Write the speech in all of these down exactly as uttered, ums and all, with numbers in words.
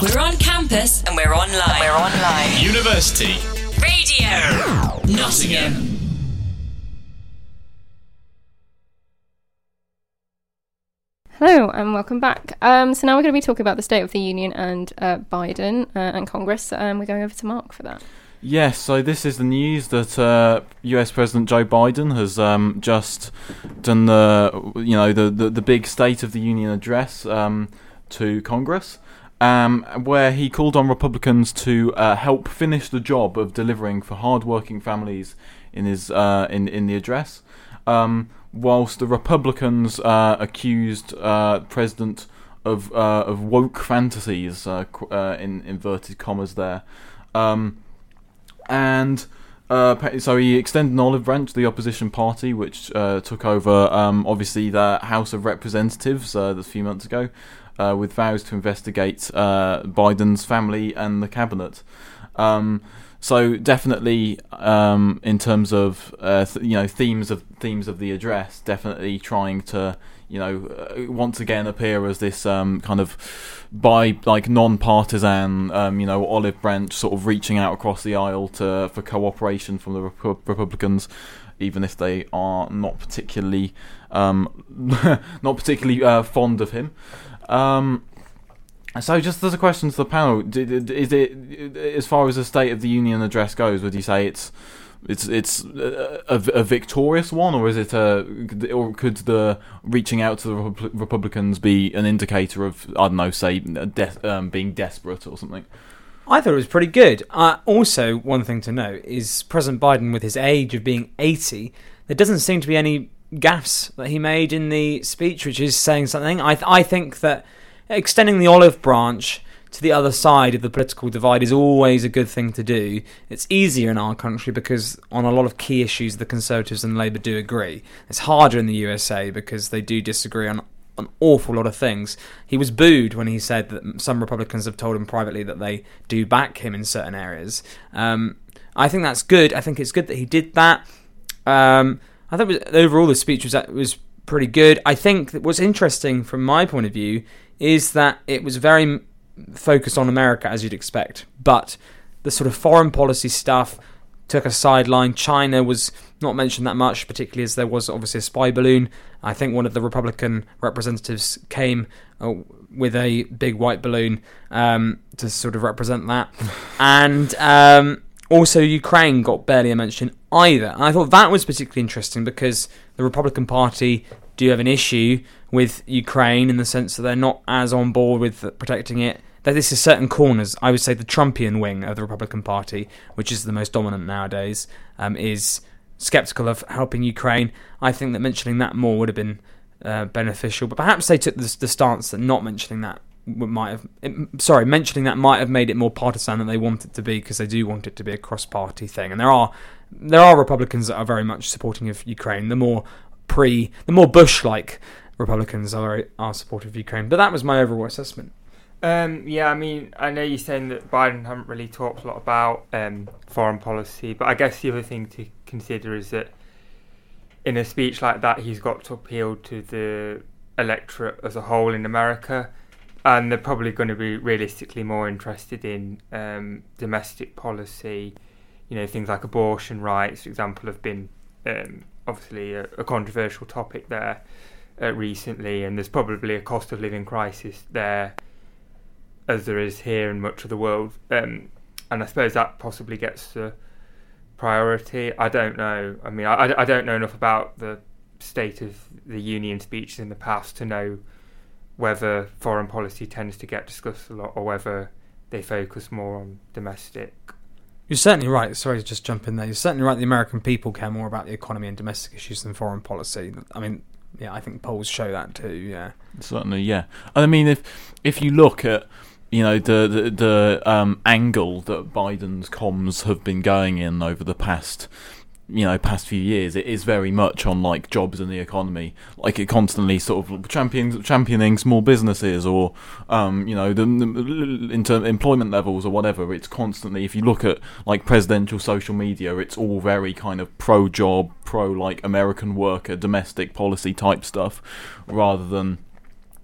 We're on campus and we're online. We're online. University Radio Nottingham. Hello and welcome back. Um, so now we're going to be talking about the State of the Union and uh, Biden uh, and Congress. Um, we're going over to Mark for that. Yes, so this is the news that uh, U S President Joe Biden has um, just done the, you know, the, the, the big State of the Union address um, to Congress, um, where he called on Republicans to uh, help finish the job of delivering for hard-working families in his uh, in in the address. Um, whilst the Republicans uh, accused uh, President of uh, of woke fantasies, uh, uh, in inverted commas there, um, and uh, so he extended an olive branch to the opposition party, which uh, took over um, obviously the House of Representatives uh, a few months ago, uh, with vows to investigate uh, Biden's family and the cabinet. Um, So definitely, um, in terms of uh, th- you know themes of themes of the address, definitely trying to you know uh, once again appear as this um, kind of by like non-partisan um, you know olive branch, sort of reaching out across the aisle to for cooperation from the Rep- Republicans, even if they are not particularly um, not particularly uh, fond of him. Um, So, just as a question to the panel, is it, as far as the State of the Union address goes, would you say it's it's it's a, a victorious one, or is it a, or could the reaching out to the Republicans be an indicator of, I don't know, say de- um, being desperate or something? I thought it was pretty good. Uh, also, one thing to note is President Biden, with his age of being eighty, there doesn't seem to be any gaffes that he made in the speech, which is saying something. I th- I think that extending the olive branch to the other side of the political divide is always a good thing to do. It's easier in our country because on a lot of key issues the Conservatives and Labour do agree. It's harder in the U S A because they do disagree on an awful lot of things. He was booed when he said that some Republicans have told him privately that they do back him in certain areas. Um, I think that's good. I think it's good that he did that. Um, I thought it was, overall the speech was was pretty good. I think that what's interesting from my point of view is that it was very focused on America, as you'd expect, but the sort of foreign policy stuff took a sideline. China was not mentioned that much, particularly as there was obviously a spy balloon. I think one of the Republican representatives came uh, with a big white balloon um, to sort of represent that. and um, also Ukraine got barely a mention either. And I thought that was particularly interesting because the Republican Party do have an issue with Ukraine in the sense that they're not as on board with protecting it. That this is certain corners, I would say the Trumpian wing of the Republican Party, which is the most dominant nowadays, um, is sceptical of helping Ukraine. I think that mentioning that more would have been uh, beneficial, but perhaps they took the, the stance that not mentioning that might have, it, sorry, mentioning that might have made it more partisan than they want it to be, because they do want it to be a cross-party thing. And there are there are Republicans that are very much supporting of Ukraine. The more pre, the more Bush-like Republicans are are supportive of Ukraine. But that was my overall assessment. Um, yeah, I mean, I know you're saying that Biden haven't really talked a lot about um, foreign policy, but I guess the other thing to consider is that in a speech like that, he's got to appeal to the electorate as a whole in America, and they're probably going to be realistically more interested in um, domestic policy. You know, things like abortion rights, for example, have been um, obviously a, a controversial topic there uh, recently, and there's probably a cost of living crisis there, as there is here in much of the world, um, and I suppose that possibly gets the priority. I don't know. I mean, I, I don't know enough about the State of the Union speeches in the past to know whether foreign policy tends to get discussed a lot or whether they focus more on domestic. You're certainly right. Sorry to just jump in there. You're certainly right. The American people care more about the economy and domestic issues than foreign policy. I mean, yeah, I think polls show that too. Yeah, certainly. Yeah, I mean, if if you look at you know the the, the um, angle that Biden's comms have been going in over the past you know past few years, it is very much on like jobs and the economy. Like it constantly sort of championing championing small businesses or um, you know the, the inter- employment levels or whatever. It's constantly, if you look at like presidential social media, it's all very kind of pro job, pro like American worker, domestic policy type stuff, rather than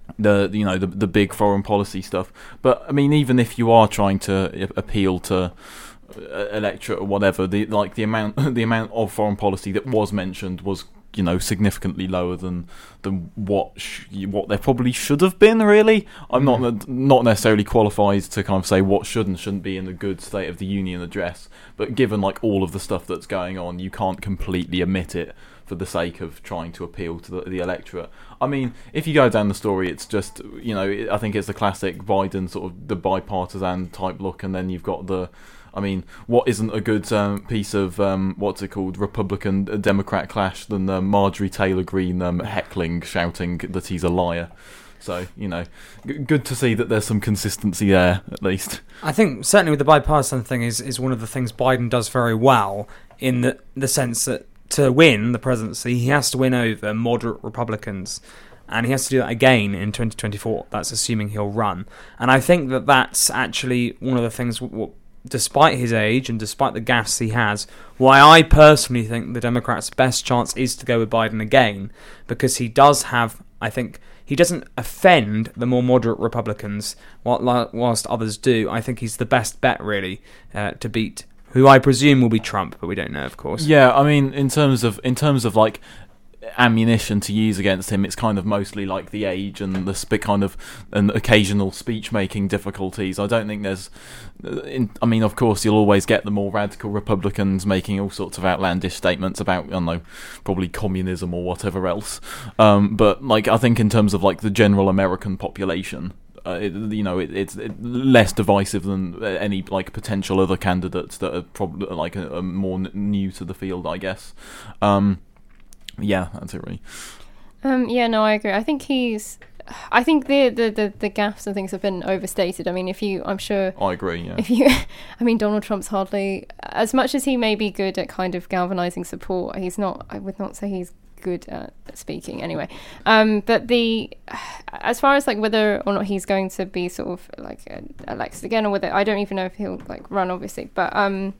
the you know the the big foreign policy stuff. But I mean, even if you are trying to appeal to electorate or whatever, the like the amount the amount of foreign policy that was mentioned was, you know, significantly lower than than what sh- what there probably should have been. Really, I'm Mm. not not necessarily qualified to kind of say what should and shouldn't be in the good State of the Union address. But given like all of the stuff that's going on, you can't completely omit it for the sake of trying to appeal to the, the electorate. I mean, if you go down the story, it's just, you know, I think it's the classic Biden sort of the bipartisan type look, and then you've got the. I mean, what isn't a good um, piece of, um, what's it called, Republican-Democrat clash than uh, Marjorie Taylor Greene um, heckling, shouting that he's a liar. So, you know, g- good to see that there's some consistency there, at least. I think certainly with the bipartisan thing is, is one of the things Biden does very well, in the, the sense that to win the presidency, he has to win over moderate Republicans. And he has to do that again in twenty twenty-four. That's assuming he'll run. And I think that that's actually one of the things... W- w- despite his age and despite the gaffes he has, why I personally think the Democrats' best chance is to go with Biden again, because he does have, I think, he doesn't offend the more moderate Republicans, whilst others do. I think he's the best bet, really, uh, to beat, who I presume will be Trump, but we don't know, of course. Yeah, I mean, in terms of in terms of like ammunition to use against him, it's kind of mostly like the age and the sp- kind of and occasional speech making difficulties. I don't think there's in, I mean, of course you'll always get the more radical Republicans making all sorts of outlandish statements about, I don't know, probably communism or whatever else, um, but like I think in terms of like the general American population, Uh, it, you know, it, it's it, less divisive than any like potential other candidates that are probably like a, a more n- new to the field, I guess. Um, yeah, that's it, really. Um, yeah, no, I agree. I think he's. I think the, the, the, the gaffes and things have been overstated. I mean, if you, I'm sure. I agree. Yeah. If you, I mean, Donald Trump's hardly, as much as he may be good at kind of galvanizing support, he's not. I would not say he's good at speaking anyway. Um, but the, as far as like whether or not he's going to be sort of like uh, elected again, or whether, I don't even know if he'll like run, obviously. But um.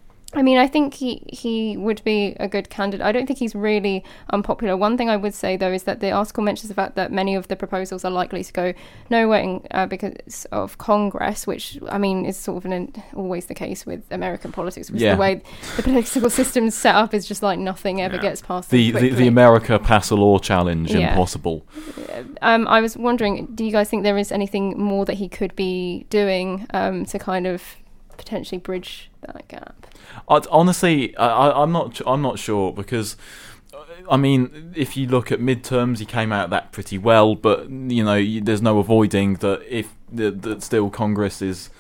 I mean, I think he, he would be a good candidate. I don't think he's really unpopular. One thing I would say, though, is that the article mentions the fact that many of the proposals are likely to go nowhere in, uh, because of Congress, which, I mean, is sort of an, always the case with American politics, because yeah. the way the political system's set up is just like nothing ever yeah. gets passed. The, the the America pass a law challenge, yeah. impossible. Um, I was wondering, do you guys think there is anything more that he could be doing um, to kind of potentially bridge that gap? I'd, honestly, I, I'm not. I'm not sure, because, I mean, if you look at midterms, he came out of that pretty well. But you know, there's no avoiding that if that still Congress is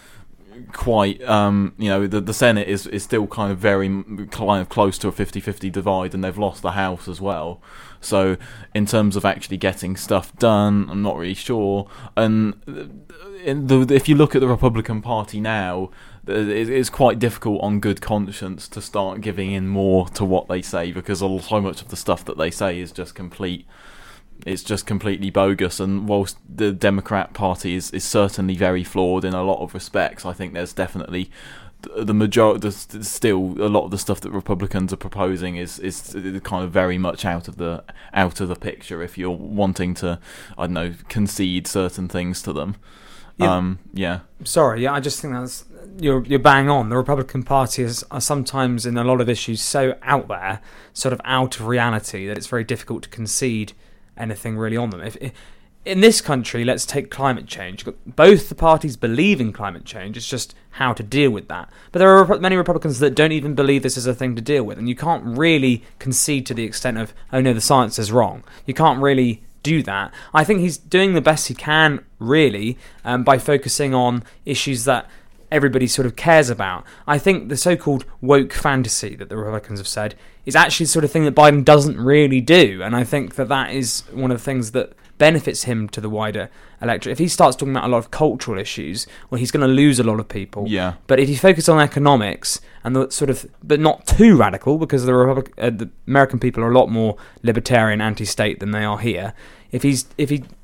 quite, um, you know, the the Senate is, is still kind of very kind of close to a fifty-fifty divide, and they've lost the House as well. So in terms of actually getting stuff done, I'm not really sure. And in the, if you look at the Republican Party now, it's quite difficult on good conscience to start giving in more to what they say, because so much of the stuff that they say is just complete. It's just completely bogus. And whilst the Democrat Party is, is certainly very flawed in a lot of respects, I think there's definitely the majority. Still, a lot of the stuff that Republicans are proposing is is kind of very much out of the out of the picture. If you're wanting to, I don't know, concede certain things to them. Yeah. Um, yeah. Sorry, yeah, I just think that's you're you're bang on. The Republican Party is are sometimes in a lot of issues so out there, sort of out of reality, that it's very difficult to concede anything really on them. If, if in this country, let's take climate change. Both the parties believe in climate change. It's just how to deal with that. But there are many Republicans that don't even believe this is a thing to deal with, and you can't really concede to the extent of, oh no, the science is wrong. You can't really do that. I think he's doing the best he can, really, um, by focusing on issues that everybody sort of cares about. I think the so-called woke fantasy that the Republicans have said is actually the sort of thing that Biden doesn't really do, and I think that that is one of the things that benefits him to the wider electorate. If he starts talking about a lot of cultural issues, well, he's going to lose a lot of people. Yeah. But if he focuses on economics and the sort of, but not too radical, because the, Republic, uh, the American people are a lot more libertarian, anti-state than they are here. If he's if he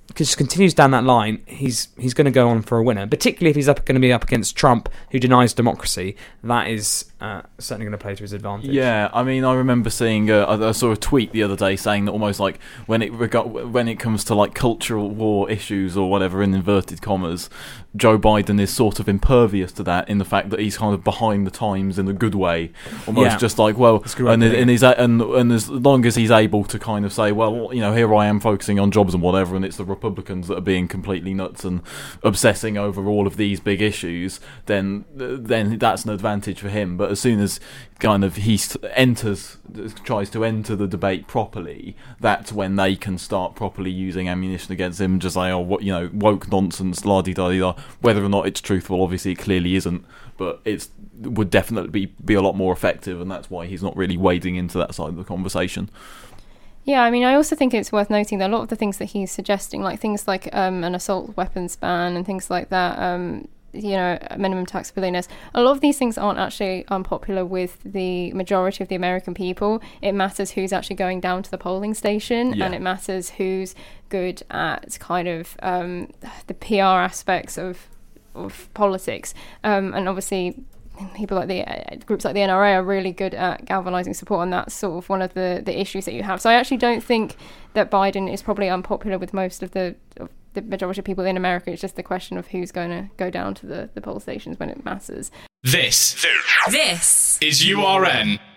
just continues down that line, he's he's going to go on for a winner. Particularly if he's up going to be up against Trump, who denies democracy. That is uh, certainly going to play to his advantage. Yeah, I mean, I remember seeing uh, I I saw a tweet the other day saying that almost like when it rega- when it comes to like cultural war issues or whatever in inverted commas, Joe Biden is sort of impervious to that in the fact that he's kind of behind the times in a good way, almost Yeah. just like well, That's a good way and of putting and it. he's a- and and as long as he's able to kind of say, well, you know, here I am focusing on jobs and whatever, and it's the Republicans that are being completely nuts and obsessing over all of these big issues, then then that's an advantage for him. But as soon as kind of he st- enters, tries to enter the debate properly, that's when they can start properly using ammunition against him, just like, oh, what, you know, woke nonsense, la di da di da. Whether or not it's truthful, obviously it clearly isn't, but it's would definitely be, be a lot more effective, and that's why he's not really wading into that side of the conversation. Yeah, I mean, I also think it's worth noting that a lot of the things that he's suggesting, like things like um, an assault weapons ban and things like that, um, you know, minimum tax for billionaires, a lot of these things aren't actually unpopular with the majority of the American people. It matters who's actually going down to the polling station, Yeah. and it matters who's good at kind of um, the P R aspects of of politics. Um, and obviously people like the uh, groups like the N R A are really good at galvanizing support, and that's sort of one of the, the issues that you have. So I actually don't think that Biden is probably unpopular with most of the of the majority of people in America. It's just the question of who's going to go down to the, the poll stations when it matters. This This is U R N